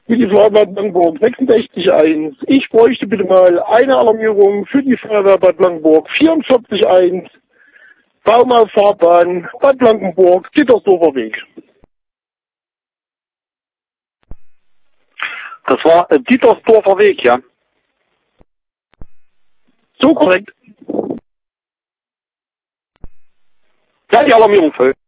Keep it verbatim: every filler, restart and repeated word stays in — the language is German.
Für die Feuerwehr Bad Blankenburg sechsundsechzig eins. Ich bräuchte bitte mal eine Alarmierung für die Feuerwehr Bad Blankenburg vierundvierzig eins. Baumauffahrbahn, Bad Blankenburg, Dittersdorfer Weg. Das war äh, Dittersdorfer Weg, ja? So korrekt. Ja, die Alarmierung voll.